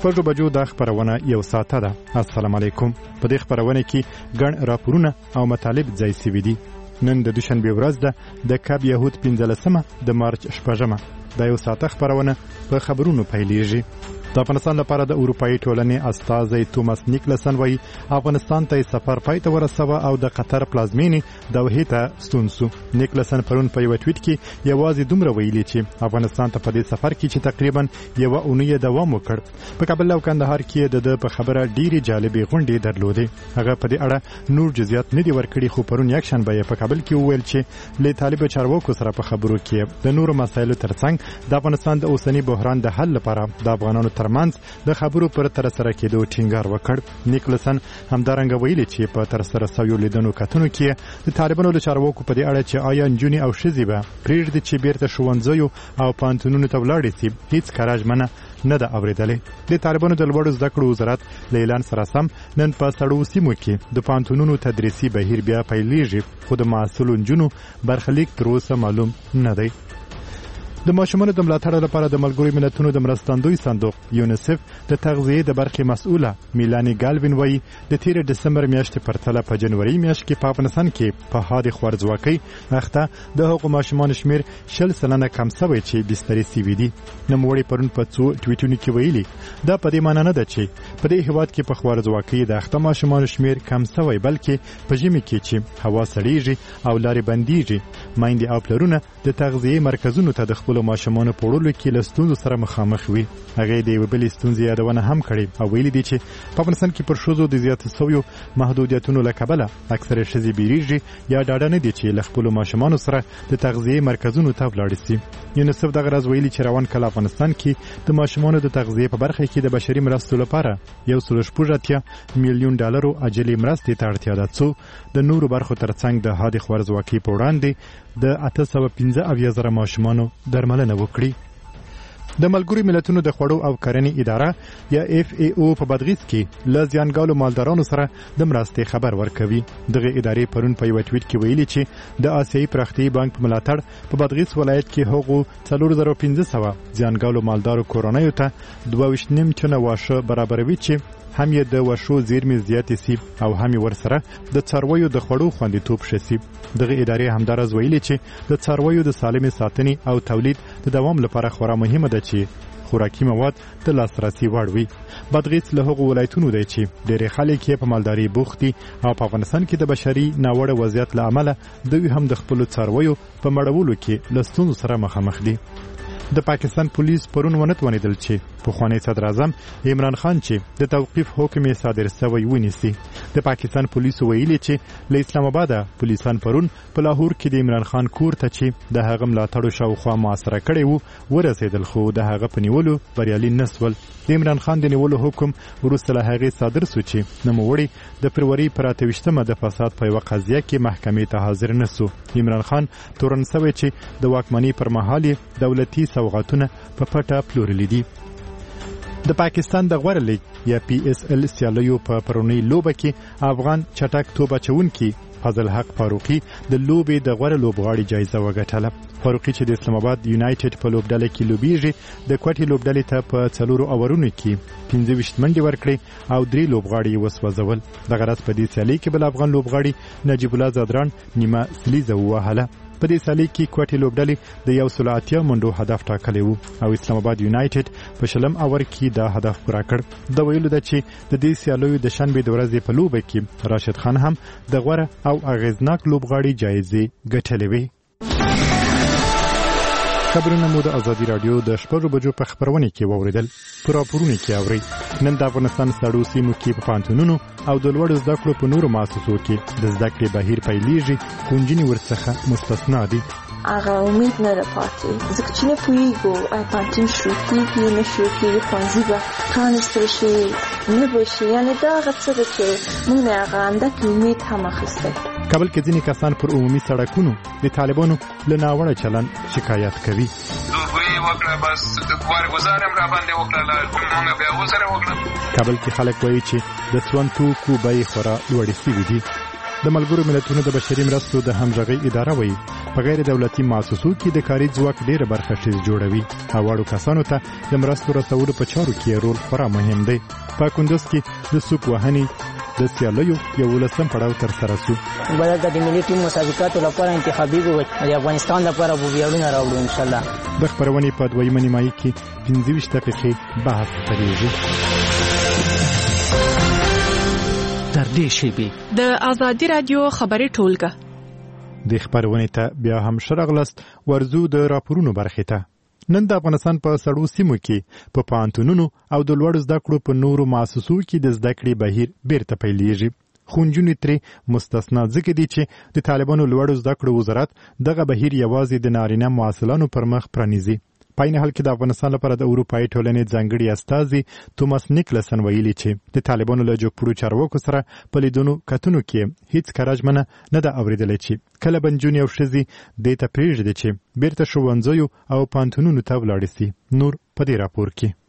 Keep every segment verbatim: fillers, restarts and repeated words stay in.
شپږو بجو دا خپرونه یو ساعته ده. السلام علیکم. په دې خپرونه کې ګڼ راپورونه او مطالب ځای سوي دي. نن د دوشنبې ورځ ده د کب یهود پنځلسمه د مارچ شپږمه. دا یو ساعته خپرونه په خبرونو پیلېږي. د افغانستان لپاره د اروپایي ټولنې استازی توماس نیکلسن وایي افغانستان ته سفر پای ته ورسوه او د قطر پلازمینې دوحې ته ستون سو. نیکلسن پرون په یو ټویټ کې یوازې دومره ویلي چې افغانستان ته په دې سفر کې چې تقریبا یوه اونۍ دوام وکړ. په کابل او کندهار کې د د په خبره ډېرې جالبې غونډې درلودې. هغه په دې اړه نور جزئیات نه دي ورکړي، خو پرون یکشنبه یې په کابل کې وویل چې له طالب چارواکو سره په خبرو کې د نورو مسایلو ترڅنګ د افغانستان د اوسنی بحران د حل لپاره د افغانانو ترمنځ د خبرو پر تر سره کېدو ټینګار وکړ. نیکلسن همدارنګه ویلي چې په تر سره شویو لیدنو کتنو کې د طالبانو له چارواکو په دې اړه چې آیا نجونې او ښځې به پرېږدي چې بیرته ښوونځیو او پوهنتونونو ته ولاړې شي هیڅ کره ژمنه نه ده اورېدلې. د طالبانو د لوړو زده کړو وزارت له اعلان سره سم نن په سړو سیمو کې د پوهنتونونو تدریسي بهیر بیا پیلېږي، خو د محصلو نجونو برخلیک تر اوسه معلوم نه دی. د ماشومانو د ملاتړ لپاره د ملګرو ملتونو د مرستندوی صندوق یونیسف د تغذیې د برخې مسؤله میلانی ګالوین وایي د تیر دسمبر میاشتې پرتله په جنوري میاشت کې په افغانستان کې په حاد خوارځواکۍ اخته د هغو ماشومانو شمیر شل سلنه کم شوی چې بسترې سوي دي. نوموړي پرون په څو ټویټونو کې ویلي دا په دې معنی نه ده چې په دې هېواد کې په خوارځواکۍ د اخته ماشومانو شمیر کم شوی، بلکې په ژمي کې چې هوا سړیږي او لارې بندیږي میندې او پلرونه د تغذیې مرکزونو ته د خپلو ماشومانو په وړلو کې له ستونزو سره مخامخ وي. هغې د یوې بلې ستونزې یادونه هم کړې او ویلي دي چې په افغانستان کې پر ښځو د زیاتو شویو محدودیتونو له کبله اکثره ښځې بیریږي یا ډاډه نه دي چې له خپلو ماشومانو سره د تغذیې مرکزونو ته ولاړې شي. یونیسف دغه راز ویلي چې روان کال افغانستان کې د ماشومانو د تغذیې په برخه کې د بشري مرستو لپاره یو سل شپږ اتیا میلیون ډالرو عاجلې مرستې ته اړتیا ده څو د نورو برخو ترڅنګ د حاد خوارځواکۍ په وړاندې د اته سوه پنځه اویا زره ماشومانو درملنه وکړي. د ملګرو ملتونو د خوړو او کرنې اداره یا اف ای او په بادغیس کې له زیانګالو مالدارانو سره د مرستې خبر ورکوي. دغه ادارې پرون په یو ټویټ کې ویلي چې د آسیایي پراختیایي بانک په ملاتړ په بادغیس ولایت کې هغو څلور زره پنځه سوه زیانګالو مالدارو کورنیو ته دوه ویشت نیم چنه واښه برابروي چې هم یې د واښو زیرمې زیاتې سي او هم یې ورسره د څارویو د خوړو خوندیتوب ښه سي. دغه ادارې همداراز ویلي چې د څارویو د سالمې ساتنې او تولید د دوام لپاره خورا مهمه ده چې خوراکي مواد د لاسرسي وړ وي. بادغیس له هغو ولایتونو دی چې ډېری خلک یې په مالدارۍ بوخت دي او په افغانستان کې د بشري ناوړه وضعیت له امله دوی هم د خپلو څارویو په مړولو کې له ستونزو سره مخامخ دي. د پاکستان پولیس پرون ونه توانېدل چې پخوانی صدر اعظم عمران خان چې د توقیف حکم یې صادر شوی ونیسي. د پاکستان پولیسو ویلي چې له اسلام آباده پولیسان پرون په لاهور کې د عمران خان کور ته چې د هغه ملاتړو شاوخوا محاصره کړی وو ورسېدل، خو د هغه په نیولو بریالي نه سول. د عمران خان د نیولو حکم وروسته له هغې صادر سو چې نوموړی د فروری پر اته ویشتمه د فساد په یوه قضیه کې محکمې ته حاضر نه سو. عمران خان تورن سوی چې د واکمنۍ پر مهال یې دولتي سوغاتونه په پټه پلورلي دي. د پاکستان د غوره لیګ یا پی اس ال سیالیو په پرونی لوبه کې افغان چټک توپ اچوونکي فضل حق فاروقي د لوبې د غوره لوبغاړي جایزه وګټله. فاروقي چې د اسلام آباد یونایټډ په لوبډله کې لوبیږي د کوټې لوبډلې ته په څلورو اورونو کې پنځه ویشت منډې ورکړې او درې لوبغاړي یې وسوځول. دغه راز په دې سیالۍ کې بل افغان لوبغاړي نجیب الله زادران نیمه سلیزه ووهله. په دې سیالۍ کې کوټې لوبډلې د یو سل اتیا منډو هدف ټاکلی و او اسلام آباد یونایټډ په شلم اور کې دا هدف پوره کړ. د ویلو ده چې د دې سیالیو د شنبې د ورځې په لوبه کې راشد خان هم د غوره او اغیزناک لوبغاړي جایزې ګټلې وې. خبرونه مو د ازادي راډیو د شپږو بجو په خبرونه کې واوریدل. په راپورونو کې اورئ نن د افغانستان سړو سیمو کې په پوهنتونونو او د لوړو زده کړو په نورو مؤسسو کې د زده کړې بهیر پیلېږي، خو نجونې ورڅخه مستثنا دي. هغه امید نه ده پاتې، ځکه چې نه پوهېږو آیا پوهنتون شروع کېږي نه شروع کېږي، ښوونځي به پرانیستل شي نه به شي. یعنې دا هغه څه ده چې موږ نه هغه اندک امید هم اخیستی. کابل کې ځینې کسان پر عمومي سړکونو د طالبانو له ناوړه چلند شکایت کوي. وکړه بس د کوار گزارم را باندې وکړه موږ بیا وسره وکړه. کابل کې خلک وایي چې د سون توکو بیې خورا لوړې شوي دي. د ملګرو ملتونو د بشري مرستو د همغږۍ اداره وایي په غیر دولتي مؤسسو کې د کاري ځواک ډېره برخه ښځې جوړوي او واړو کسانو ته د مرستو رسولو په چارو کې رول خورا مهم دی. په کندوز کې د سوق وهنې د سیالیو یولسم پړاو تر سره شو. باید د ملي ټیم مسابقاتو لپاره انتخابي وي د افغانستان لپاره به ویاړونه راوړو ان شاء الله. د خبرونې په دویمه نیمایي کې پنځه ویشت دقیقې بحث خپرېږي. تر دې شیبې د ازادي رادیو خبري ټولګه د خبرونې ته بیا هم شرغلست ورزو د راپورونو برخې ته. نن د افغانستان په سړو سیمو کې په پانتونونو او د لوړو زده کړو په نورو مؤسسو کې د زده کړې بهیر بیرته پیلېږي. خو نجونې ترې مستثنا ځکه دي چې د طالبانو لوړو زده کړو وزارت دغه بهیر یوازې د نارینه محصلانو پر مخ پرانیزي. په این حال کې د افغانستان لپاره د اروپایي ټولنې ځانګړي استازي توماس نیکلسن ویلي چې د طالبانو له جوړپړو چارواکو سره په لیدنو کتنو کې هیڅ کراژمنه نه ده اورېدلې چې کله به نجونې او ښځې دې ته پرېږدي چې بیرته ښوونځیو او پوهنتونونو ته ولاړې سي. نور په دې راپور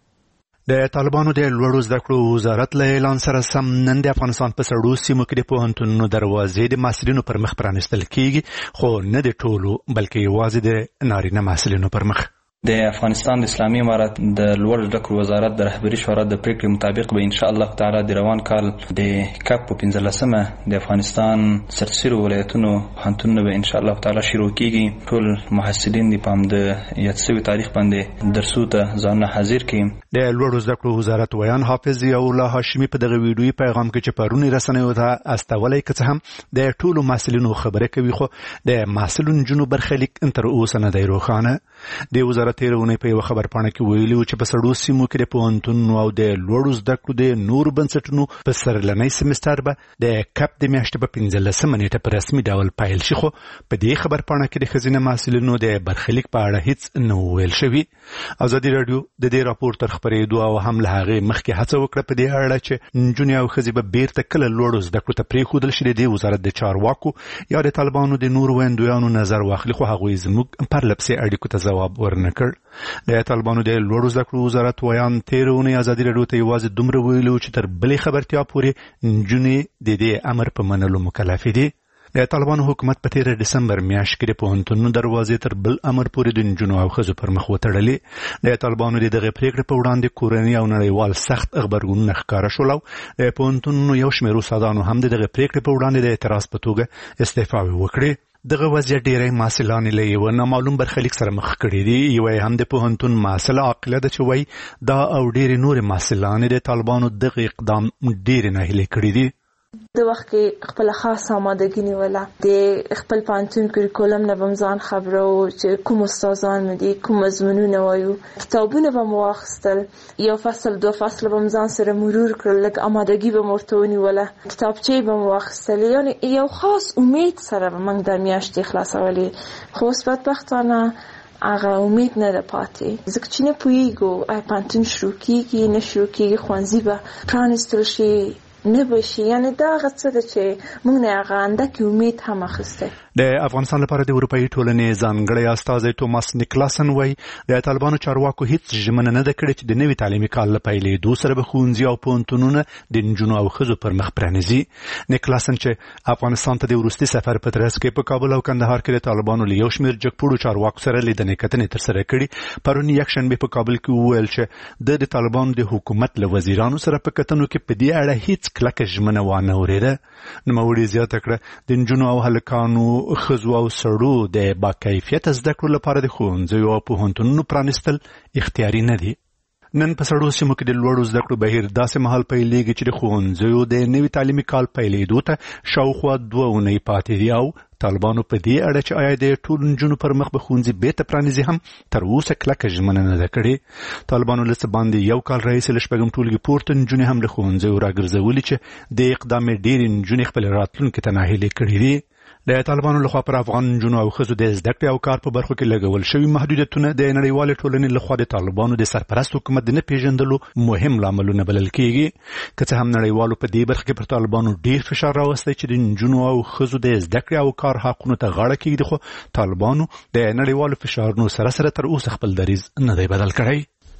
کې د طالبانو د لوړو زده کړو وزارت له اعلان سره سم نن د افغانستان په سړو سیمو کې د پوهنتونونو دروازې د محصلینو پر مخ پرانیستل کیږي، خو نه د ټولو بلکې یوازې د نارینه محصلینو پر مخ. د افغانستان د اسلامي امارت د لوړ زده کړو وزارت د رهبري شورا د پریکړې مطابق به ان شاء الله تعالی د روان کال د کاپ په پنځلسمه د افغانستان سرسیرو ولایتونو پوهنتونونه به ان شاء الله تعالی شروع کیږي. ټول محصلین د پام د یاد شوي تاریخ باندې درسو ته ځانونه حاضر کړي. د لوړ زده کړو وزارت ویان حافظ الله هاشمي په دغه ویډیوي پیغام کې چې پرونی رسنیو ته استولای کڅ هم د ټولو محصلینو خبره کوي، خو د محصلونو جنو برخلیک انتر اوسه نه دی روښانه. د وزارت تیرونه په یو خبر پاڼه کې ویلي چې په سړو سیمو کې د پوهنتونونو او د لوړو زده کړو د نورو بنسټونو په سرلنی سمستر به د کپ د میاشتې په پنځلسمه نیټه په رسمي ډول پیل شي، خو په دې خبر پاڼه کې د ښځینه محصلینو د برخلیک په اړه هیڅ نه ویل شوي. ازادي رادیو د دې راپور تر خپرېدو او هم له هغې مخکې هڅه وکړه په دې اړه چې نجونې او ښځې به بیرته کله لوړو زده کړو ته پرېښودل شي د دې وزارت د چارواکو یا د طالبانو د نورو ویندویانو نظر واخلي، خو هغوی زموږ پرلپسې اړیکو ته ځواب ورنه کړ. د طالبانو د لوړو زده کړو وزارت ویان تېره اونۍ ازادي راډیو ته یوازې دومره ویلي و چې تر بلې خبرتیا پورې نجونې د دې امر په منلو مکلفې دي. د طالبانو حکومت په تېره ډسمبر میاشت کې د پوهنتونونو دروازې تر بل امر پورې د نجونو او ښځو پر مخ وتړلې. د طالبانو د دغې پرېکړې په وړاندې کورني او نړیوال سخت غبرګونونه ښکاره شول او د پوهنتونونو یو شمېر استادانو هم د دغې پرېکړې په وړاندې د اعتراض په توګه استعفاوې وکړې. دغه وضعیت ډېری محصلان له یوه نامعلوم برخلیک سره مخ کړي دي. یوه هم د پوهنتون محصله عاقله ده چې وایي دا او ډېرې نورې محصلانې د طالبانو دغه اقدام ډېرې ناهیلې کړي دي. د وخت کې خپل خاص آمادګي نیوله د خپل پوهنتون کریکولم نه به ځان خبره او چې کوم استادان مې دي کوم مضمونونه وایو کتابونه به مو واخیستل یو فصل دو فصل به ځان سره مرور کړل لکه آمادګي به مو ورته ونیوله کتابچې به مو واخیستل یعنی یو خاص امید سره به موږ د میاشتې خلاصولې خو اوس بدبختانه هغه امید نه ده پاتې ځکه چې نه پوهېږو آیا پوهنتون شروع کېږي نه شروع کېږي ښوونځي به پرانیستل شي نه بشي یعنی دا هغه څه ده چې موږ نه هغه اندکې امید هم اخیستی. د افغانستان لپاره د اروپایي ټولنې ځانګړی استازی توماس نیکلاسن وایي د طالبانو چارواکو هیڅ ژمنه نه ده کړې چې د نوي تعلیمي کال له پیلېدو سره به ښوونځي او پوهنتونونه د نجونو او ښځو پر مخ پرانیزي. نیکلاسن چې افغانستان ته د وروستي سفر په ترڅ کې په کابل او کندهار کې د طالبانو له یو شمېر جګپوړو چارواکو سره لیدنې کتنې ترسره کړي پرون یکشنبې په کابل کې وویل چې د د طالبانو د حکومت له وزیرانو سره په کتنو کې په دې اړه هیڅ کلکه ژمنه وانه اورېده. نوموړي زیاته کړه د نجونو او هلکانو ښځو او سړو د باکیفیته زده کړو لپاره د ښوونځیو او پوهنتونونو پرانیستل اختیاري نه دي. نن په سړو سیمو کې د لوړو زده کړو بهیر داسې مهال پیلېږي چې د ښوونځیو د نوي تعلیمي کال پیلېدو ته شاوخوا دوه اونۍ پاتې دي او طالبانو په دې اړه چې آیا د ټولو نجونو پر مخ به ښوونځي بیرته پرانیزي هم تر اوسه کلکه ژمنه نه ده کړې. طالبانو له څه باندې یو کال راهیسې له شپږم ټولګي پورته نجونې هم له ښوونځیو راګرځولي چې د اقدام ډېرې نجونې خپل راتلونکي ته ناهیلې کړي دي. د طالبانو لخوا پر افغان نجونو او ښځو د زده کړې او کار په برخو کې لګول شوي محدودیتونه د نړیوالې ټولنې لخوا د طالبانو د سرپرست حکومت د نه پېژندلو مهم لاملونه بلل کېږي. که څه هم نړیوالو په دې برخه کې پر طالبانو ډېر فشار راوستی چې د نجونو او ښځو د زده کړې او کار حقونو ته غاړه کېږدي، خو طالبانو د نړیوالو فشارونو سره سره تر اوسه خپل دریځ نه دی بدل کړی.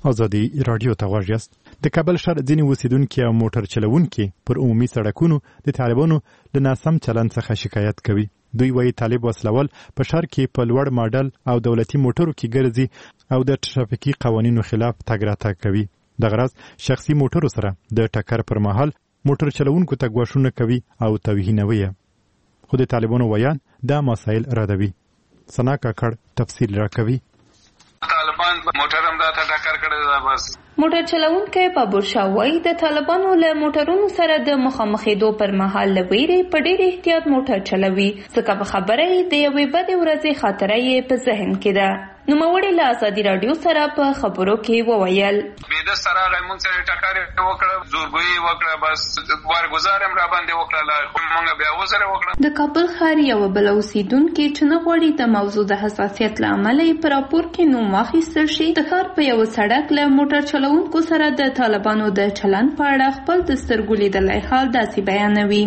ازادي رادیو ته غوږ یاست. د کابل ښار ځینې اوسیدونکي او موټر چلوونکي پر عمومي سړکونو د طالبانو له ناسم چلند څخه شکایت کوي. دوی وایي طالب وسلوال په ښار کې په لوړ ماډل او دولتي موټرو کې ګرځي او د ټرافیکي قوانینو خلاف تګ راتګ کوي. دغه راز شخصي موټرو سره د ټکر پر مهال موټر چلوونکو ته ګواښونه کوي او توهینوي. خو د طالبانو ویان دا مسایل ردوي. ثنا کاکړ تفصیل راکوي. طالبان موټر هم دا ته ټکر کړی دا بس موټر چلوونکی په بورشاوي د طالبانو له موټرونو سره د مخامخېدو پر مهال له ویرې په ډېر احتیاط موټر چلوي، ځکه په خبره یې د یوې بدې ورځې خاطره یې په ذهن کې ده. نوموړي له ازادي راډیو سره په خبرو کې وویل بېده سره راغی، موږ سره ټکر وکړه، زورګویي وکړه، بس وارګزار هم راباندې وکړله، خو موږ بیا ورسره وکړه. د کابل ښار یوه بله اوسېدونکې چې نه غواړي د موضوع د حساسیت له امله یې په راپور کې نوم واخیستل شي، د ښار په یوه سړک له موټر چلوونکو سره د طالبانو د چلند په اړه خپل د سترګو لیدلی حال داسې بیانوي.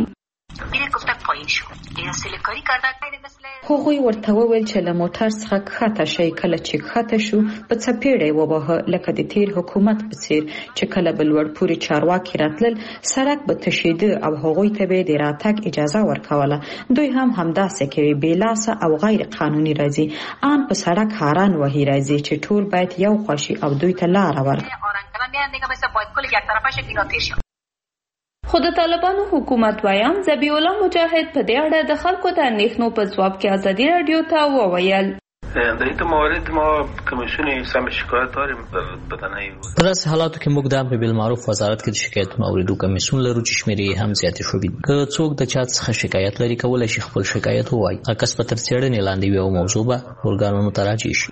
هغوی ورته وویل چې له موټر څخه کښته شئ. کله چې کښته شو په څپېړه یې وواهه، لکه د تیر حکومت په څیر چې کله به لوړ پورې چارواکي راتلل سړک به تشېده او هغوی ته به د راتګ اجازه ورکوله. دوی هم همداسې کوي، بې لاسه او غیر قانوني راځي، ان په سړک هاران وهي راځي چې ټول باید یو خوا شي او دوی ته لاره ورکړي. خو د طالبانو حکومت ویان ذبیح الله مجاهد په دې اړه د خلکو د اندېښنو په ځواب کې ازادي راډیو ته وویل در این موارد ما کمیسیون سم شکایت داریم بدنه. په داسې حالاتو کې موږ د امر بالمعروف وزارت کې د شکایتونو اورېدو کمیسیون لرو چې شمېرې هم زیاتې شوې دي. که څوک د چا څخه شکایت لري کولی شي خپل شکایت ووایي. هر کس به تر څېړنې لاندې وي او موضوع به ارګانونو ته راجع شي.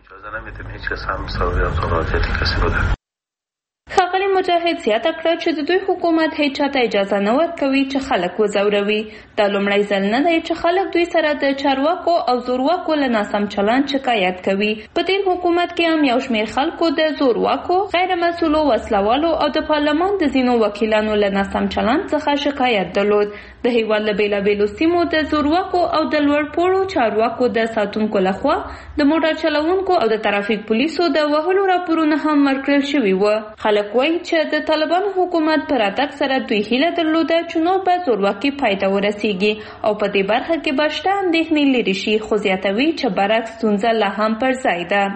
ښاغلي مجاهد زیاته کړه چې د دوی حکومت هیڅ چاته اجازه نه ورکوي چې خلک وځوروي. دا لومړی ځل نه دی چې خلک دوی سره د چارواکو او زورواکو له ناسم چلند شکایت کوي. په تیر حکومت کې هم یو شمېر خلکو د زورواکو، غیر مسؤلو وسلوالو او د پارلمان د ځینو وکیلانو له ناسم چلند څخه شکایت درلود. د هیواد له بېلابېلو سیمو د زورواکو او د لوړ پوړو چارواکو د ساتونکو لخوا د موټر چلوونکو او د ترافیک پولیسو د وهلو راپورونه هم ورکړل شوي وو. خلک وایي چې د طالبانو حکومت پر راتګ سره دوی هیله درلوده چې نور به زورواکي پای ته ورسیږي او په دې برخه کې به شته اندېښنې لرې شي، خو زیاتوي چې برعکس ستونزه لا هم پر ځای ده.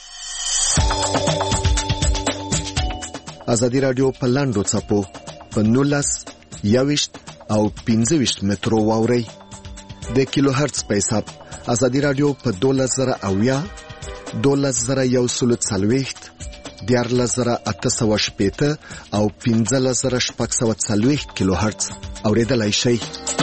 ازادي راډیو په لاندو څپو په نولس یویشت او پنځه ویشت مترو واوري د کیلو هرتز په حساب. ازادي راډیو په دولس زره اویا، دولس زره یو سل څلوېښت، دیارلس زره اته سوه شپېته او پنځلس زره شپږ سوه څلوېښت کیلو هرتز اورېدلای شئ.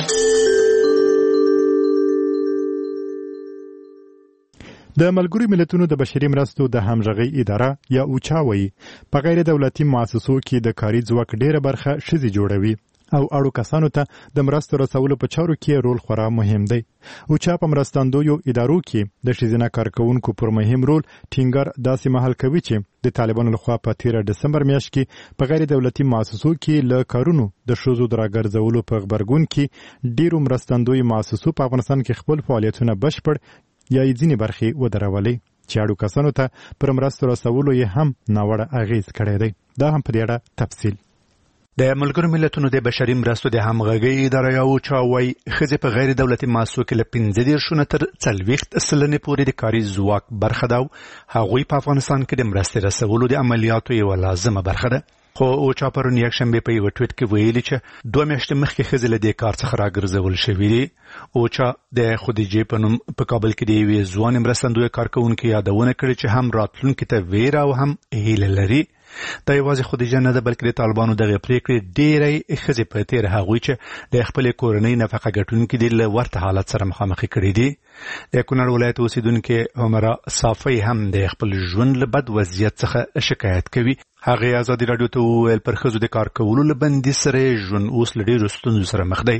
د ملګرو ملتونو د بشري مرستو د همغږۍ اداره یا اوچا وایي په غیر دولتي مؤسسو کې د کاري ځواک ډېره برخه ښځې جوړوي او اړو کسانو ته د مرستو رسولو په چارو کې رول خورا مهم دی. اوچا په مرستندویو ادارو کې د ښځینه کارکوونکو پر مهم رول ټینګار داسې مهال کوي چې د طالبانو لخوا په تیره ډسمبر میاشت کې په غیر دولتي مؤسسو کې له کارونو د ښځو د راګرځولو په غبرګون کې ډیرو مرستندوی مؤسسو په افغانستان کې خپل فعالیتونه بشپړ یا یې ځینې برخې ودرولې چې اړو کسانو ته پر مرستو رسولو یې هم ناوړه اغېز کړی دی. دا هم په دې اړه تفصیل. د ملګرو ملتونو د بشري مرستو د همغږۍ اداره یا اوچا وایي ښځې په غیر دولتي مؤسسو کې له پنځه دېرشو نه تر څلوېښت سلنې پورې د کاري ځواک برخه ده او هغوی په افغانستان کې د مرستې رسولو د عملیاتو یوه لازمه برخه ده. خو اوچا پرون یکشنبه په یو ټویټ کې ویلي چې دوه میاشتې مخکې ښځې له دې کار څخه راګرځول شوي دي. اوچا د خدیجې په نوم په کابل کې د یوې ځوانې مرستندویه کارکوونکې یادونه کړې چې هم راتلونکي ته ویره او هم هیله لري. دا یوازې خدیجه نه ده بلکې د طالبانو دغه پریکړې ډېری ښځې په تېره هغوی چې د خپلې کورنۍ نفقه ګټونکي دي له ورته حالت سره مخامخې کړي دي. د کونړ ولایت اوسېدونکې عمره صافی هم د خپل ژوند له بد وضعیت څخه شکایت کوي. هغې ازادي راډیو ته وویل پر ښځو د کار کولو له بندیز سره ژوند اوس له ډېرو ستونزو سره مخ دی.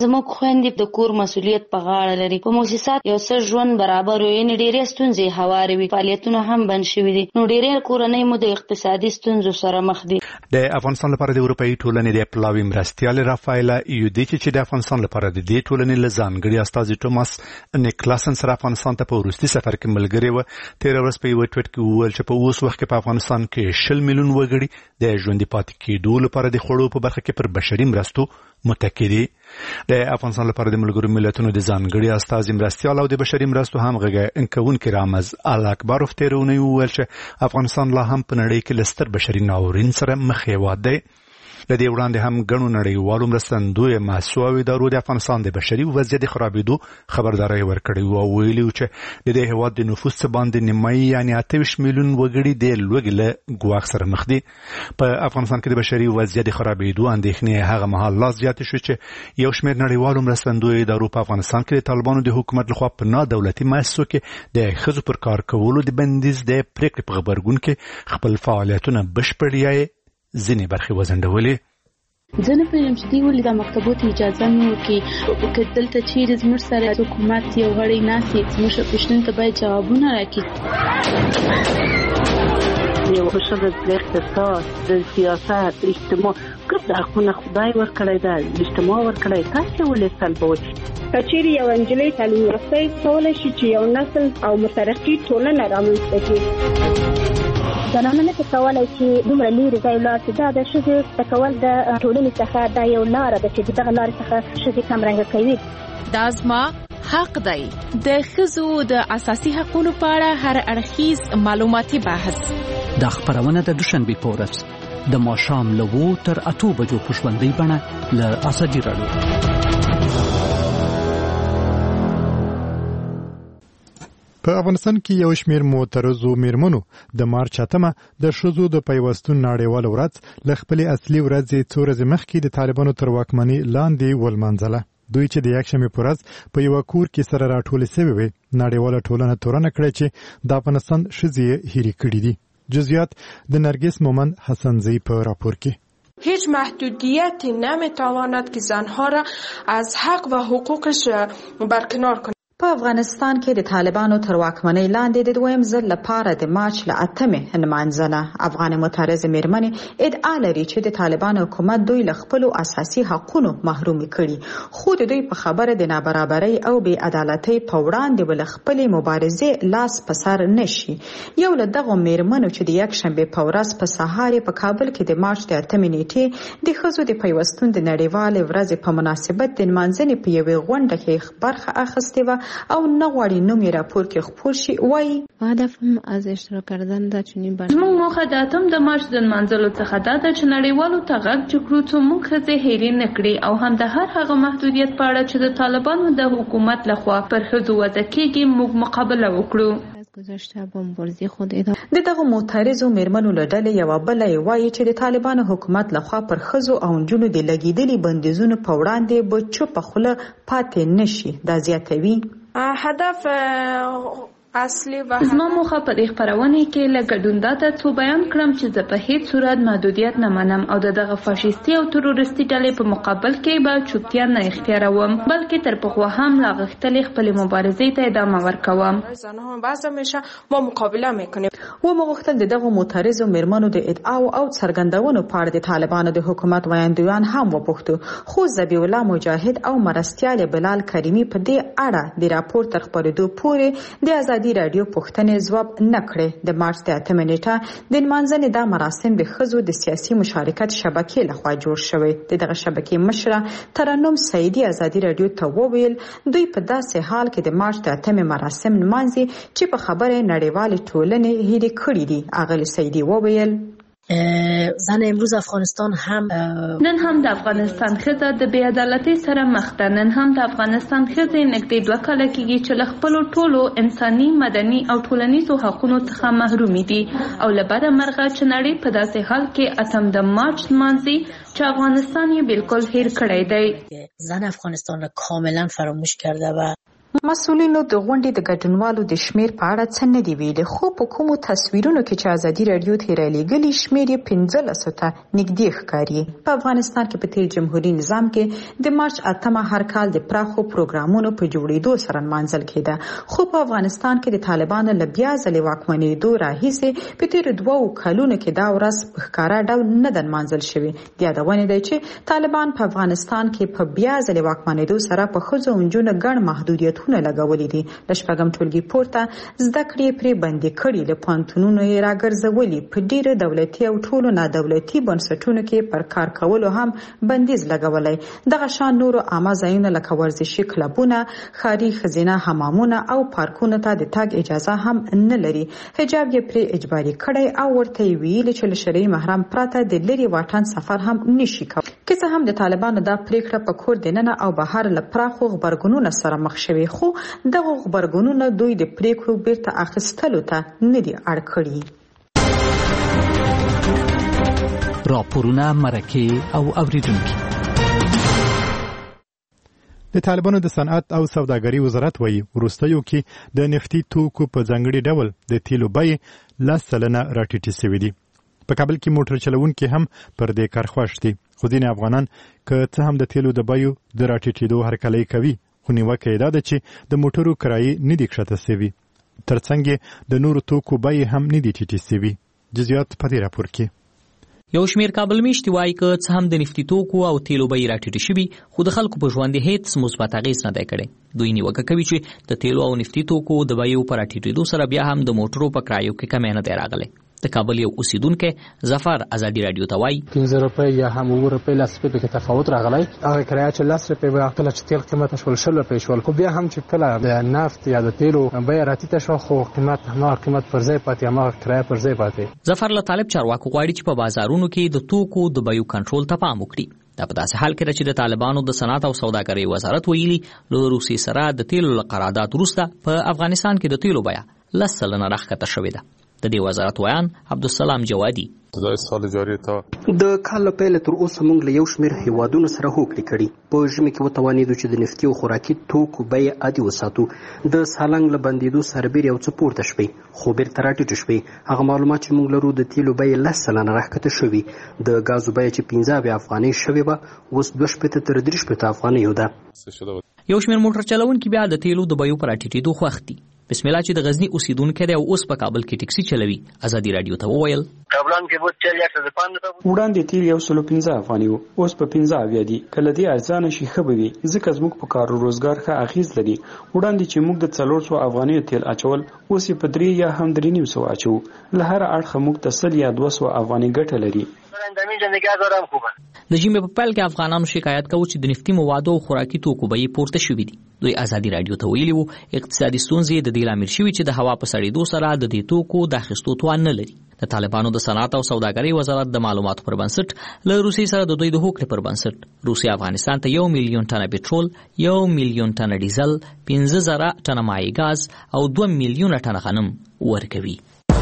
زموږ خويندې د کور مسؤلیت په غاړه لري. په مؤسسات یو څه ژوند برابر وي، نه ډېرې ستونزې هوارې وي، فعالیتونه هم بند شوي دي، نو ډېرې کورنۍ مو د اقتصادي ستونزو سره مخ دي. د افغانستان لپاره د اروپאי ټولنې د پلاوي مرستیال رافایلا یودیچ چې د افغانستان لپاره د دې ټولنې لزانګړي استاذ ټوماس نیکلاسن سره افغانستان ته په وروستي سفر کې ملګری و، تیر ورځ په یو ټویټ کې وویل چې په اوس وخت کې په افغانستان کې شل میلیون وګړي د ژوندي پاتې کېدو لپاره د خوړو په برخه کې پر بشري مرستو متکی دي. د افغانستان لپاره د ملګرو ملتونو د ځانګړي استاذ مرستیال او د بشري مرستو همغږی انکونکي رامز ال اکبروف تیرونه ویل چې افغانستان لا هم په نړۍ کې لستر بشري ناورین سره مخ هیواد دی. لدې وړاندې هم ګڼو نړیوالو مرستندویو مؤسسو ادارو د افغانستان د بشري وضعیت خرابېدو خبرداري ورکړې و او ویلي چې د دې هیواد د نفوس څخه باندې نیمایي یعنی اته ویشت میلیون وګړي د لوږې له ګواښ سره مخ دي. په افغانستان کې د بشري وضعیت خرابېدو اندېښنې هغه مهال لا زیاتې شوې چې یو شمېر نړیوالو مرستندویو ادارو په افغانستان کې د طالبانو د حکومت لخوا په نه دولتي مؤسسو کې د ښځو پر کار کولو د بندیز د پریکړې په غبرګون کې خپل فعالیتونه بشپړ ځینې برخې وځنډولې. زه نه پوهېږم چې دوی ولې دا مکتبو ته اجازه نه ورکوي. که دلته چیرې زموږ سره حکومت یو غړی ناست وي، زموږ پوښتنو ته باید جوابونه راکړي. یو ښه د اقتصاد، د سیاست، اجتماع ګرد حقونه خدای ورکړی ده، اجتماع ورکړی، تاسې ولې سلبوئ؟ که چیرې یو نجلۍ تعلیم یافته کولی شي چې یو نسل او مترقي ټولنه رامنځته کړي. زنانه نه کولی چې دومره لرې ځای ولاړ شي. دا د ښځې د کول د ټولنې څخه دا یو لاره ده چې دغه لارې څخه ښځې کمرنګه کوي. دا زما حق دی. د ښځو د اساسي حقوقو په اړه هر اړخیز معلوماتي بحث. دا خبرونه د دوشنبه په ورځ د ماښام له اوو تر اتو بجو په ژوندۍ بڼه له ازادي راډیو. په افغانستان کې یو شمېر معترضو میرمنو د مارچ اتمه د ښځو د پیوستون نړیواله ورځ له خپلې اصلي ورځې څو ورځې مخکې د طالبانو تر واکمنۍ لاندې ولمانځله. دوی چې د یکشنبې په ورځ په یوه کور کې سره راټولې سوې وې، نړیواله ټولنه تورنه کړې چې د افغانستان ښځې یې هیرې کړي دي. جزئیات د نرگس مومند حسنزی په راپور کې. هیچ محدودیتی نمیتواند که زنها را از حق و حقوقش برکنار کند. په افغانستان کې د طالبانو تر واکمنۍ لاندې د دویم ځل لپاره د مارچ له اتمې نمانځنه افغان معترض میرمنې ادعا لري چې د طالبانو حکومت دوی له خپلو اساسي حقونو محروم کړي، خو د دوی په خبره د نابرابرۍ او بې عدالتۍ په وړاندې ول خپلې مبارزې لاس په سر نشي. یو له دغو میرمنو چې د یکشنبې په ورځ په سهار په کابل کې د مارچ د اتمې نیټې د ښځو د پیوستون د نړیوالې ورځې په مناسبت د نمانځنې په یوې غونډه کې برخه اخیستې وه او نه غواړي نوم یې راپور کې خپور شي. وایي هدفم از اشتراک کردن در چنین برنامه. زموږ موخه د اتم د مارچ د نمانځلو څخه دا ده چې نړیوالو ته غږ چکړو څو موږ ښځې هېرې نه کړي او هم د هر هغه محدودیت په اړه چې د طالبانو د حکومت لخوا پر ښځو وضع کېږي موږ مقابله وکړو. د دغه معترضو میرمنو له ډلې یوه بله یې وایي چې د طالبانو حکومت لخوا پر ښځو او نجونو د لګېدلي بندیزونو په وړاندې به چوپه خوله پاتې نشي. دا زیاتوي هدف اصلي و زما موخه په دې خبرونه کې له ګډون دا ته څو بیان کړم چې زه په هیڅ صورت محدودیت نه منم او دغه فاشیستي او تروریستي ډلې په مقابل کې به چوپتیا نه اختیاروم، بلکې تر پخوا هم لا غښتلې خپل مبارزې ته ادامه ورکوم. زنها بعض همیشه ما مقابله میکنیم. و مغختل د دغه معترضو میرمنو د ادعاو او څرګندونو په اړه د طالبانو د حکومت وایندویان هم وپوښتو، خو ذبیح الله مجاهد او مرستیال بلال کریمی په دې اړه د راپور تر خپرېدو پورې د ازادي رادیو پوښتنې ځواب نه کړې. د مارچ د اتمې نیټه د نمانځنې دا مراسم د ښځو د سیاسي مشارکت شبکې لخوا جوړ شوی. د دغه شبکې مشره ترنم سعیدي ازادي رادیو ته وویل دوی په داسې حال کې د مارچ د اتمې مراسم نمانځي چې په خبره نړیوالې ټولنې هېرې کړي دي. اغلې سعیدي وویل زن امروز افغانستان هم نن هم د افغانستان ښځه د بې عدالتۍ سره مخ ده. نن هم د افغانستان ښځې نږدې دوه کاله کېږي چې له خپلو ټولو انساني، مدني او ټولنیزو حقونو څخه محرومې دي او له بده مرغه چې نړۍ په داسې حال کې اتم د مارچ نمانځي چې افغانستان یې بالکل هیر کړی دی. زن افغانستان را کاملا فراموش کرده و مسؤلینو د غونډې د ګډونوالو د شمیر په اړه څه نه دی ویلي، خو په کومو تصویرونو کې چې ازادي رادیو تیرې لګلي شمیر یې پنځلس ته نږدې ښکاري. په افغانستان کې په تیر جمهوریت نظام کې د مارچ اتمه هر کال د پراخو پروګرامونو په جوړېدو سره منځل کېده، خو په افغانستان کې د طالبانو له بیا ځلې واکمنېدو راهیسې په تیر دوو کلونو کې دا ورځ په ښکاره ډول نه ده منځل شوې. د یادونې دی چې طالبان په افغانستان کې په بیا ځلې واکمنېدو سره په ښځو او نجونو ګڼ محدودیتونه لګولې دي. د شپږم ټولګي پورته زده کړې پرې بندي کړي، له پوهنتونونو یې راګرځولي، په ډیرو دولتي او ټولو نادولتي بنسټونو کې پر کار کولو هم بندیز لګولی. دغه شان نورو عامه ځایونه لکه ورزشي کلبونه، ښاري ښځینه حمامونه او پارکونو ته د تګ اجازه هم نه لري. حجاب یې پرې اجباري کړی او ورته یې ویلي چې له شرعي محرم پرته د لرې واټن سفر هم نشي کولی. که څه هم د طالبانو دا پریکړه په کور دننه او بهر له پراخو غبرګونونو سره مخ شوې، خو دغه غبرګونونه دوی د پریکړو بیرته اخیستلو ته نه دي اړ کړي. راپورونه، مرکې او اوریدونکي. د طالبانو د صنعت او سوداګرۍ وزارت وایي وروستیو کې د نفتي توکو په ځانګړي ډول د تیلو بیې لس سلنه راټیټې شوې دي. په کابل کې موټر چلونکي هم پر دې کار خوښ دي، خو ځینې افغانان که څه هم د تیلو د بیو د راټیټېدو هرکلی کوي، خو نیوکه یې دا ده چې د موټرو کرایې نه دي کښته سوي، ترڅنګ د نورو توکو بیې هم نه دي ټیټې سوي. جزئیات په دې راپور کې. یو شمیر کابل میشتي وایي که څه هم د نفتي توکو او تیلو بیې راټیټې شوي، خو د خلکو په ژوند هیڅ مثبت اغېز نه دی کړی. دوی نیوکه کوي چې د تیلو او نفتي توکو د بیو په راټیټېدو سره بیا هم د موټرو په کرایو کې کمی نه دی راغلی. د کابل یو اوسیدونکی ظفر ازادي رادیو ته وایي پنځه روپۍ یا هم اووه روپۍ لس روپۍ پکې تفاوت راغلی. هغه کرایه چې لس روپۍ وه، کله چې تیل قیمته شول شل روپۍ شول، خو بیا هم چې کله د نفت یا د تیلو بیه راټیټه شوه، خو قیمت هماغه قیمت پر ځای پاتې، هماغه کرایه پر ځای پاتې. ظفر له طالب چارواکو غواړي چې په بازارونو کې د توکو د بیو کنټرول ته پام وکړي. دا په داسې حال کې ده چې د طالبانو د صنعت او سوداګرۍ وزارت ویلي له روسیې سره د تیلو له قرارداد وروسته په افغانستان کې د تیلو بیه لس سلنه راښکته شوې ده. د دې وزارت ویان عبدالسلام جوادي د سال جاری ته د کال له پیله تر اوسه موږ له یو شمېر هیوادونو سره هوکړې کړي. په ژمي کې وتوانېدو چې د نفتي او خوراکي توکو بیې عادي وساتو. د سالنګ له بندېدو سربېر یو څه پورته شوې، خو بیرته راټیټې شوې. هغه معلومات چې موږ لرو د تیلو بیې لس سلنه راښکته شوي، د ګازو بیه چې پنځه اویا افغانۍ شوې وه اوس دوه شپېته تر درې شپېته افغانیو ده. یو شمېر موټر چلونکي بیا د تیلو د بیو په راټیټېدو خوښ دي. بسم الله چې د غزنی اوسیدونکی دی او اوس په کابل کې ټکسي چلوي، ازادي رادیو ته وویل وړاندې تیل یو سلو پنځه افغانۍ و، اوس په پنځه اویا دي. که له دې ارزانه شي ښه به وي، ځکه زموږ په کار و روزګار ښه اغېز لري. وړاندې چې موږ د څلور سوه افغانیو تیل اچول، اوس یې په درې یا هم درې نیم سوه اچوو. له هر اړخه موږ ته سل یا دوه سوه افغانۍ ګټه لري. د ژمي په پیل کې افغانانو شکایت کوي چې د نفتي موادو او خوراکي توکو بیې پورته شوې دي. دوی ازادي رادیو ته ویلي وو اقتصادي ستونزې د دې لامل شوي چې د هوا په سړېدو سره د دې توکو د اخیستو توان نه لري. د طالبانو د صنعت او سوداګرۍ وزارت د معلوماتو پر بنسټ له روسیې سره د دوی د هوکړې پر بنسټ روسیه افغانستان ته یو میلیون ټنه پټرول، یو میلیون ټنه ډیزل، پنځه زره ټنه مایع ګاز او دوه میلیونه ټنه غنم ورکوي.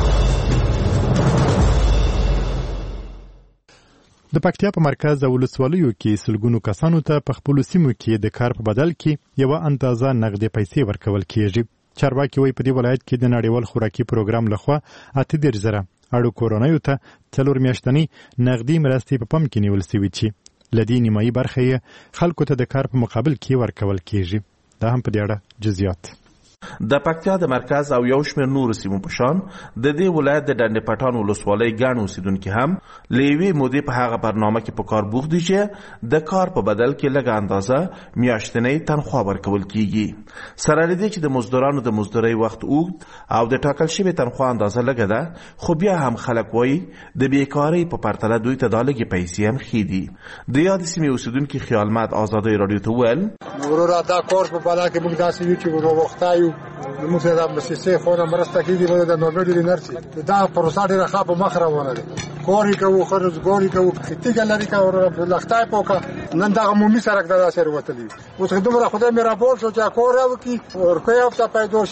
د پکتیا په مرکز او ولسوالیو کې سلګونو کسانو ته په خپلو سیمو کې د کار په بدل کې یوه اندازه نغدې پیسې ورکول کیږي. چارواکي وایي په دې ولایت کې د نړیوال خوراکي پروګرام لخوا اته دېرش زره اړو کورنیو ته څلور میاشتنۍ نغدي مرستې په پام کې نیول سوي چې له دې نیمایي برخه یې خلکو ته د کار په مقابل کې ورکول کیږي. دا هم په دې اړه جزئیات. د پکتیا د مرکز او یو شمېر نورو سیمو په شان د دې ولایت د ډنډ پټان ولسوالۍ ګڼ اوسیدونکي هم له یوې مودې په هغه برنامه کې په کار بوخت دي چې د کار په بدل کې لږه اندازه میاشتنۍ تنخوا ورکول کیږي. سره له دې چې د مزدورانو د مزدورۍ وخت اوږد او د ټاکل شوې تنخوا اندازه لږه ده، خو بیا هم خلک وایي د بیکارۍ په پرتله دوی ته دا لږې پیسې هم ښې دي. د یادې سیمې اوسیدونکي خیالمند ازادۍ راډیو ته وویل وروره دا کورس په بالا کې موږ داسې یو چې وروختایو موږ سره د مسیسې خو نه مرسته کېږي، موږ د نوبل یونیورسيټي دا پروسه ډېره ښه په مخ روانه ده. کوري کوو، خرڅګوري کوو، خطیګه لري کوو، لختای پوکه نن دغه عمومي سړک د داسې وروتلی. اوس دومره خدای مې را بول شو چې کور راوکي ورکوي هفته پیدا شي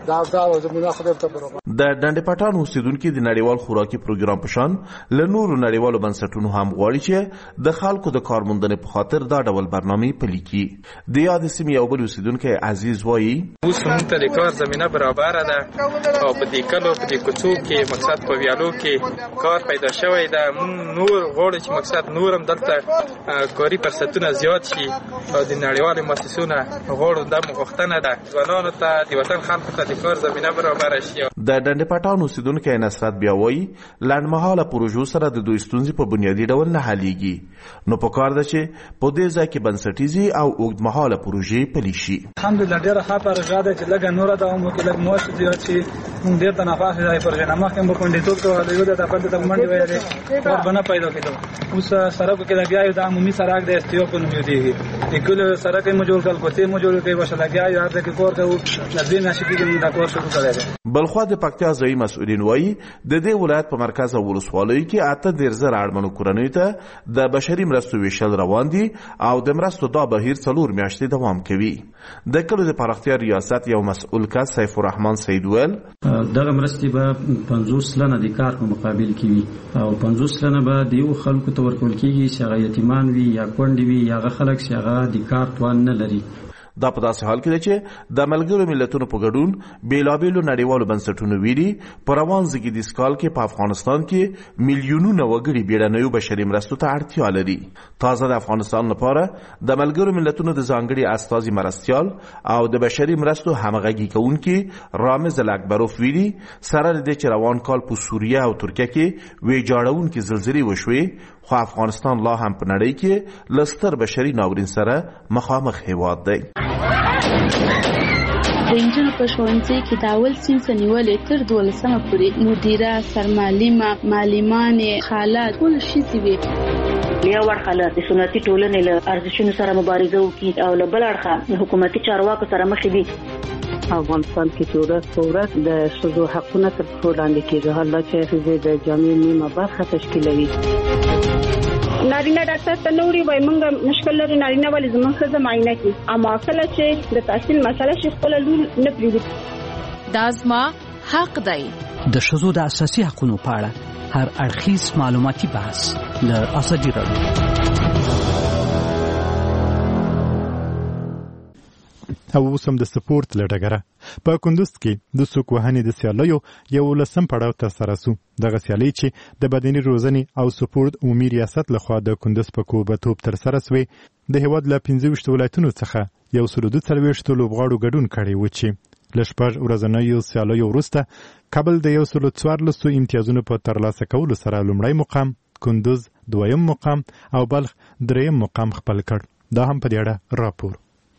دا دا زموږ خدای ته برابر. د ډنډ پټان اوسیدونکو د نړیوال خوراکي پروګرام په شان له نورو نړیوالو بنسټونو هم غواړي چې د خلکو د کارموندنې په خاطر دا ډول برنامه پلي کړي. د یاد سیمې یو بل اوسیدونکی عزیز وایي اوس موږ ته د کار زمینه برابر ده او په دې کلو په دې کوڅو کې مقصد په ویالو کې کار پیدا شوی ده. موږ نور غواړو چې مقصد نورم دلته کاري فرصتونه زیات شي او د نړیوالو مؤسسونو غواړو د مغوښتنه ده ځوانانو ته د وطن خلکو ته د کار زمینه برابر شي. د ډنډ پټان اوسیدونکی نصرت بیا وایي لنډمهاله پروژو سره د دوی ستونزې په بنیادي ډول نه حلیږي، نو په کار ده چې په دې ځای کې بنسټیزي او اوږدمهاله پروژې پلي شي. الحمدلله ډېره ښه پروژه ده چې لږه نوره دوام وکړي، لږ معاش زیات شي. موږ ډېر تنفس دی پروژه نه مخکې مو کونډیتوب کوله یو د خپل د منډي وایي کار بنا پیدا کېدو. اوس سړک کې لګیا یو د عمومي سړک د استیو په نوم یادېږي. د کله سړک یې موجود کړ کوڅې موجود کوي وشه لګیا یو د کې کور کوو لږ نه شي کېږي دا کار شروع کړی. بلخوا د پکتیا ځایي مسؤلین وایي د دې ولایت په مرکز او ولسوالیو کې اته دېرش زره اړمنو کورنیو ته د بشري مرستو ویشل روان دي او د مرستو دا بهیر څلور میاشتې دوام کوي. د کلو د پراختیا ریاست یو مسؤل کس سیف الرحمن سید ویل دغه مرستې به پنځوس سلنه د کار په مقابل کې وي او پنځوس سلنه به د یو خلکو ته ورکول کېږي چې هغه یتیمان وي یا کونډې وي یا هغه خلک چې هغه د کار توان نه لري. دا په داسې حال کې ده چې د ملګرو ملتونو په ګډون بیلابیلو نړیوالو بنسټونو ویلي په روان زېږدیز کال کې په افغانستان کې میلیونونه وګړي بیړنیو بشري مرستو ته اړتیا لري. تازه د افغانستان لپاره د ملګرو ملتونو د ځانګړي استازي مرستیال او د بشري مرستو همغږي کوونکي رامز الاکبروف ویلي سره د دې چې روان کال په سوریه او ترکیه کې ویجاړونکې زلزلې وشوې، خو افغانستان لا هم په نړۍ کې له ستر بشري ناورین سره مخامخ هیواد دی. د انجل په ښوونځي کې د اول صنف نیولې تر دولسمه پورې مدیره، سرمعلمه، معلمانې، خاله ټول ښځې وي. یو اړخه د سنتي ټولنې له ارزښتونو سره مبارزه وکړي او له بل اړخه حکومتي چارواکو سره مخ دي. افغانستان کې چې ورځ په ورځ د ښځو حقونه تر پښو لاندې کېږي، حالا چې ښځې د جامعې نیمه برخه تشکیلوي. نارینه ډاکټر ته نو وړي وای مونږ مشکل لري نارینه ولې زموږ ښځه معاینه کوي، اما کله چې د تحصیل مسله شي خپل لور نه پریږدي. دا زما حق دی. د ښځو د اساسي حقوقو په اړه هر اړخیز معلوماتي بحث له اساجي راډیو. او اوسم د سپورت لټګره په کندوز کې د سوک وهنې د سیالیو یو لسم پړاو تر سره سو. دغه سیالي چې د بدني روزنې او سپورت عمومي ریاست لخوا د کندوز په کوبتوب تر سره سوې د هیواد له پنځه ویشت ولایتونو څخه یو سل دوه څلوېښت لوبغاړو ګډون کړی و چې له شپږ ورځنیو سیالیو وروسته کابل د یو سل څوارلسو امتیازونو په ترلاسه کولو سره لومړی مقام، کندوز دویم مقام او بلخ دریم مقام خپل کړ. دا هم په دې اړه راپور.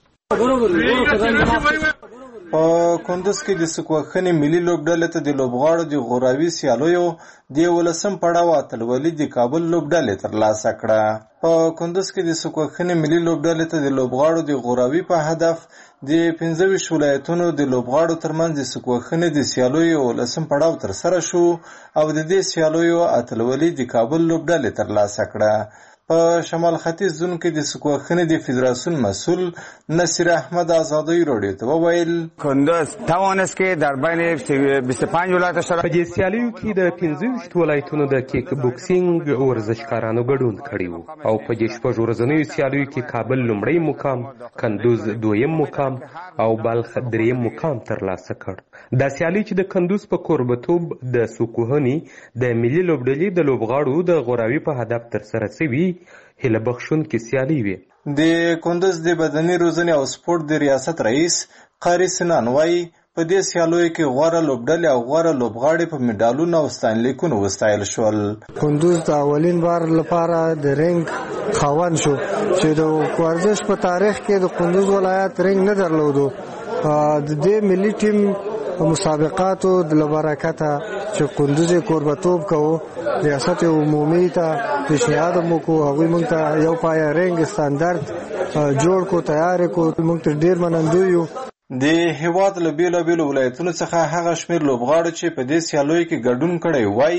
په کندوز کې د سکوخنې ملي لوبډلې ته د لوبغاړو د غوراوي سیالیو د یولسم پړاو اتلولي د کابل لوبډلې ترلاسه کړه. په کندوز کې د سکوخنې ملي لوبډلې ته د لوبغاړو د غوراوي په هدف د پنځه ویشت ولایتونو د لوبغاړو ترمنځ د سکوخنې د سیالیو یولسم پړاو ترسره شو او د دې سیالیو اتلولي د کابل لوبډلې ترلاسه کړه. په شمال ختیځ زون کې د سکوخنې د فدراسیون مسئول نصیر احمد آزادی راډیو ته وویل کندوز توانست که در بین بیست و پنج ولایت سره په دې سیالیو کې د پنځه ویشت ولایتونو د کیک بوکسینګ ورزشکارانو ګډون کړی وو او په دې شپږ ورځنیو سیالیو کې کابل لومړی مقام، کندوز دویم مقام او بلخ دریم مقام ترلاسه کړ. دا سیالي چې د کندوز په کوربتوب د سکوهنې د ملي لوبډلې د لوبغاړو د غوراوي په هدف ترسره شوي هیله بخښونکې سیالي وي. د کندوز د بدني روزنې او سپورت د ریاست رئیس قاری سنان وایي په دې سیالیو کې غوره لوبډلې او غوره لوبغاړي په میډالونو او ستاینلیکونو وستایل شول. کندوز د اولین بار لپاره د رنګ خاوند شو چې د ورزش په تاریخ کې د کندوز ولایت رنګ نه درلودو. د دې ملي ټیم مسابقاتو د برکته چې کندوز کوربتوب کوو ریاست عمومي ته پیشنهاد مو کو هغوی مونږ ته یو پای رنګ ستاندرد جوړ کو تیار کو مونږ ته ډیر منندوی یو. د هیواد له بیلابیلو ولایتونو څخه هغه شمېر لوبغاړو چې په دې سیالیو کې ګډون کړی وای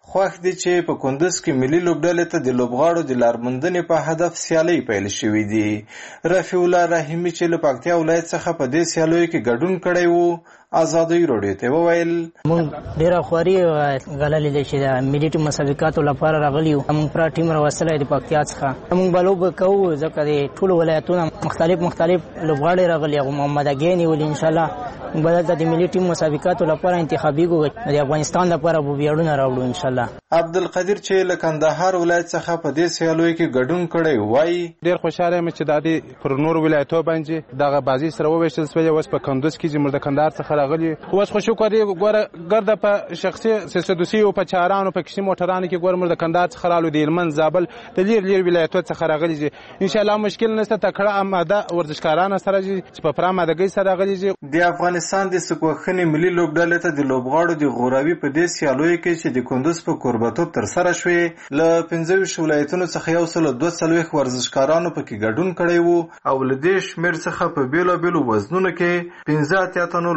خوښ دي چې په کندوز کې ملي لوبډلې ته د لوبغاړو د لارموندنې په هدف سیالۍ پیل شوې دي. رفیع الله رحیمي چې له پکتیا ولایت څخه په دې سیالیو کې ګډون کړی وو ازادۍ راډیو ته وویل موږ ډېره خواري غللې ده چې د ملي ټیم مسابقاتو لپاره راغلي یو. موږ پوره ټیم راوستلی د پکتیا څخه. موږ به لوبه کوو ځکه د ټولو ولایتونو مختلف مختلف لوبغاړي راغلي هغه محمد اګۍ نیولي. انشاءالله موږ به دلته د ملي ټیم مسابقاتو لپاره انتخابېږو د افغانستان لپاره به ویاړونه راوړو انشاءالله. عبدالقدیر چې له کندهار ولایت څخه په دې سیالیو کې ګډون کړی وایي ډېر خوشحاله یم چې دا د پر نورو ولایتو باندې دغه بازي سره وویشتل سوې. اوس په کندوز کې چې موږ د کندهار څخه راغلي اوس خو شکر دی ګوره ګرده په شخصي سیاسي او په چارانو په کشي موټرانو کې ګوره موږ د کندهار څخه رالو د هلمند زابل د لیر لیر ولایتو څخه راغلي دي. ان شاء الله مشکل نشته. تکړه آماده ورزشکاران سره چې په پرا آمادګۍ سره راغلي دي. د افغانستان د سکوخنې ملي لوبډلې ته د لوبغاړو د غوراوي په دې سیالیو کې چې د کندوز په کوربتوب تر سره شوې له پنځه ویشت ولایتونو څخه یو سل دوه څلوېښت ورزشکارانو پکې ګډون کړی وو او له دې شمېر څخه په بیلابیلو وزنونو کې پنځه اتیا تنو